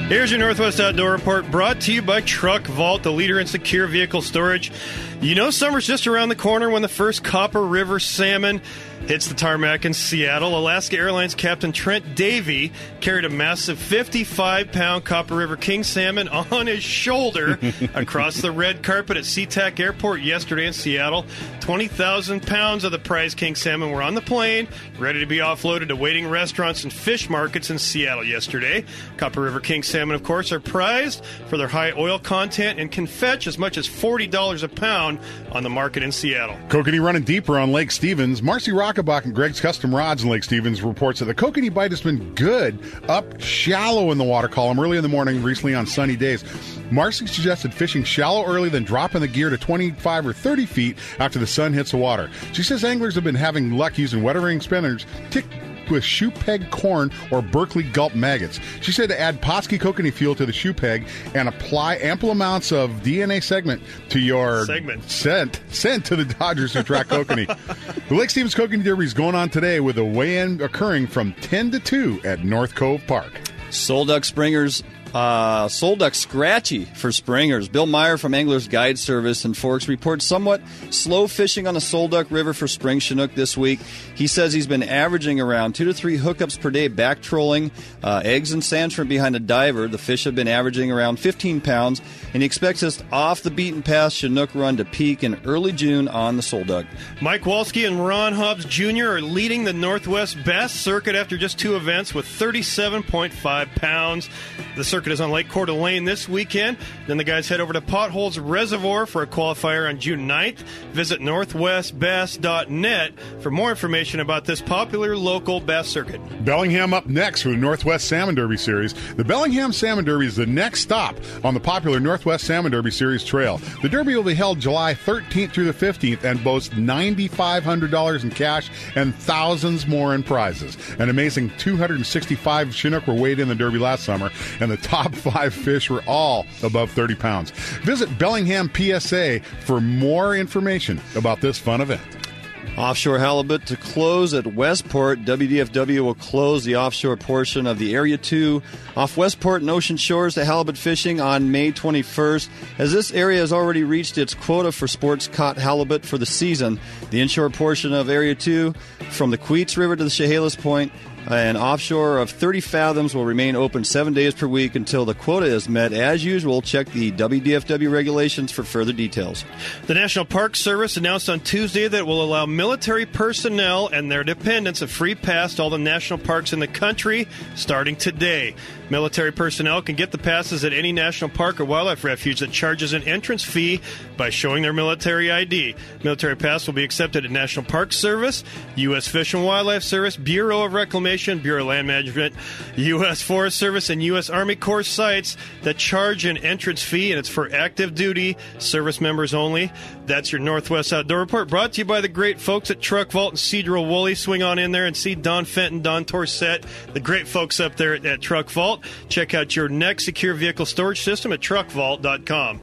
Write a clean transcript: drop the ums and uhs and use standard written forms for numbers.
Here's your Northwest Outdoor Report, brought to you by Truck Vault, the leader in secure vehicle storage. You know summer's just around the corner when the first Copper River salmon hits the tarmac in Seattle. Alaska Airlines Captain Trent Davey carried a massive 55-pound Copper River king salmon on his shoulder across the red carpet at SeaTac Airport yesterday in Seattle. 20,000 pounds of the prize king salmon were on the plane, ready to be offloaded to waiting restaurants and fish markets in Seattle yesterday. Copper River king salmon, of course, are prized for their high oil content and can fetch as much as $40 a pound on the market in Seattle. Kokanee running deeper on Lake Stevens. Marcy Rockabach and Greg's Custom Rods in Lake Stevens reports that the Kokanee bite has been good up shallow in the water column early in the morning recently on sunny days. Marcy suggested fishing shallow early, then dropping the gear to 25 or 30 feet after the sun hits the water. She says anglers have been having luck using wettering spinners tipped with shoe peg corn or Berkeley gulp maggots. She said to add Potski kokanee fuel to the shoe peg and apply ample amounts of DNA segment to your sent to the Dodgers who track kokanee. The Lake Stevens Kokanee Derby is going on today with a weigh-in occurring from 10 to 2 at North Cove Park. Soul Duck Scratchy for Springers. Bill Meyer from Anglers Guide Service in Forks reports somewhat slow fishing on the Soul Duck River for spring Chinook this week. He says he's been averaging around 2 to 3 hookups per day back trolling eggs and sand shrimp behind a diver. The fish have been averaging around 15 pounds, and he expects this off-the-beaten-path Chinook run to peak in early June on the Soul Duck. Mike Walski and Ron Hobbs Jr. are leading the Northwest Bass Circuit after just 2 events with 37.5 pounds. The circuit is on Lake Coeur d'Alene this weekend. Then the guys head over to Potholes Reservoir for a qualifier on June 9th. Visit northwestbass.net for more information about this popular local bass circuit. Bellingham up next for the Northwest Salmon Derby Series. The Bellingham Salmon Derby is the next stop on the popular Northwest Salmon Derby Series trail. The Derby will be held July 13th through the 15th and boasts $9,500 in cash and thousands more in prizes. An amazing 265 Chinook were weighed in the Derby last summer, and the top 5 fish were all above 30 pounds. Visit Bellingham PSA for more information about this fun event. Offshore halibut to close at Westport. WDFW will close the offshore portion of the Area 2 off Westport and Ocean Shores to halibut fishing on May 21st. As this area has already reached its quota for sports caught halibut for the season, the inshore portion of Area 2 from the Queets River to the Chehalis Point and offshore of 30 fathoms will remain open 7 days per week until the quota is met. As usual, check the WDFW regulations for further details. The National Park Service announced on Tuesday that it will allow military personnel and their dependents a free pass to all the national parks in the country starting today. Military personnel can get the passes at any national park or wildlife refuge that charges an entrance fee by showing their military ID. Military pass will be accepted at National Park Service, U.S. Fish and Wildlife Service, Bureau of Reclamation, Bureau of Land Management, U.S. Forest Service, and U.S. Army Corps sites that charge an entrance fee, and it's for active duty service members only. That's your Northwest Outdoor Report, brought to you by the great folks at Truck Vault and Cedro Woolley. Swing on in there and see Don Fenton, Don Torsett, the great folks up there at Truck Vault. Check out your next secure vehicle storage system at truckvault.com.